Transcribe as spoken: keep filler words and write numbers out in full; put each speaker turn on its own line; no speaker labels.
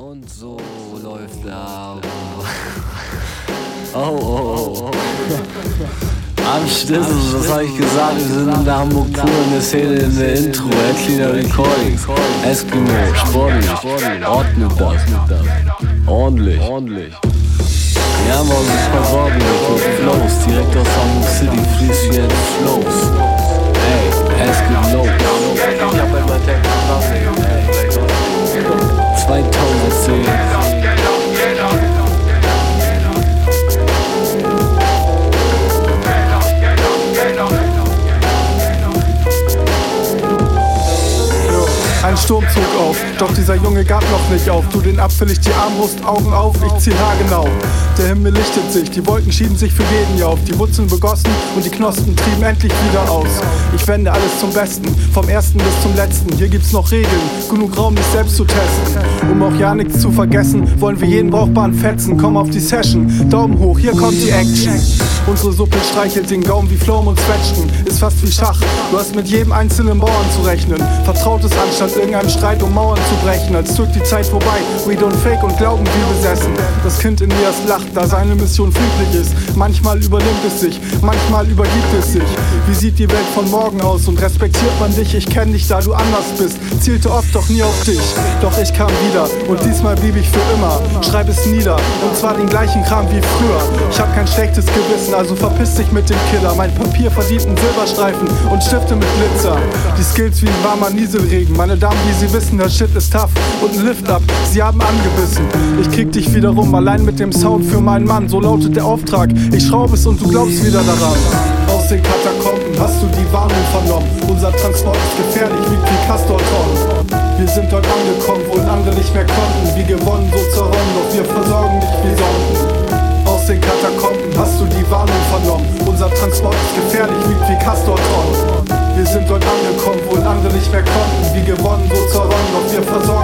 Und so läuft er. Oh, oh, oh. Am Schlüssel, das hab ich gesagt, wir sind in der Hamburg pur in der Szene, in der Intro, Headcleaner Recordings, Eskimo, sportlich, ordnet das, ordentlich, ordentlich. Wir haben uns versorgen mit Flows, direkt aus Hamburg City, fließt wie ein Flows. Ey, Eskimo, ich hab bei meinem Text zweitausendzehn.
Ein Sturm zog auf, doch dieser Junge gab noch nicht auf. Tu den Apfel, ich die Armbrust, Augen auf, ich ziel haargenau. Der Himmel lichtet sich, die Wolken schieben sich für jeden Jahr auf. Die Wurzeln begossen und die Knospen trieben endlich wieder aus. Ich wende alles zum Besten, vom ersten bis zum letzten. Hier gibt's noch Regeln, genug Raum, dich selbst zu testen. Um auch ja nichts zu vergessen, wollen wir jeden brauchbaren fetzen. Komm auf die Session, Daumen hoch, hier kommt die Action. Unsere Suppe streichelt den Gaumen wie Pflaumen und Zwetschgen. Ist fast wie Schach, du hast mit jedem einzelnen Bauern zu rechnen. Vertrautes anstatt irgendeinem Streit, um Mauern zu brechen. Als zog die Zeit vorbei, we don't fake und glauben wie besessen. Das Kind in mir, es lacht, da seine Mission friedlich ist. Manchmal übernimmt es sich, manchmal übergibt es sich. Wie sieht die Welt von morgen aus und respektiert man dich? Ich kenn dich, da du anders bist, zielte oft doch nie auf dich. Doch ich kam wieder und diesmal blieb ich für immer. Schreib es nieder und zwar den gleichen Kram wie früher. Ich hab kein schlechtes Gewissen, also verpiss dich mit dem Killer. Mein Papier verdient einen Silberstreifen und Stifte mit Glitzer. Die Skills wie ein warmer Nieselregen. Meine Damen, wie sie wissen, das Shit ist tough und ein Lift-Up, sie haben angebissen. Ich krieg dich wiederum, allein mit dem Sound für meinen Mann. So lautet der Auftrag, ich schraube es und du glaubst wieder daran. Aus den Katakomben hast du die Warnung vernommen. Unser Transport ist gefährlich, wiegt wie Castorton. Wir sind dort angekommen, wo andere nicht mehr konnten. Wie gewonnen, so zerronnen, doch wir versorgen dich wie Sonden. Aus den Katakomben hast du die Warnung vernommen. Unser Transport ist gefährlich, wiegt wie Castorton. Wir sind dort angekommen, wo andere nicht mehr konnten. Wie gewonnen, so zerronnen, doch wir versorgen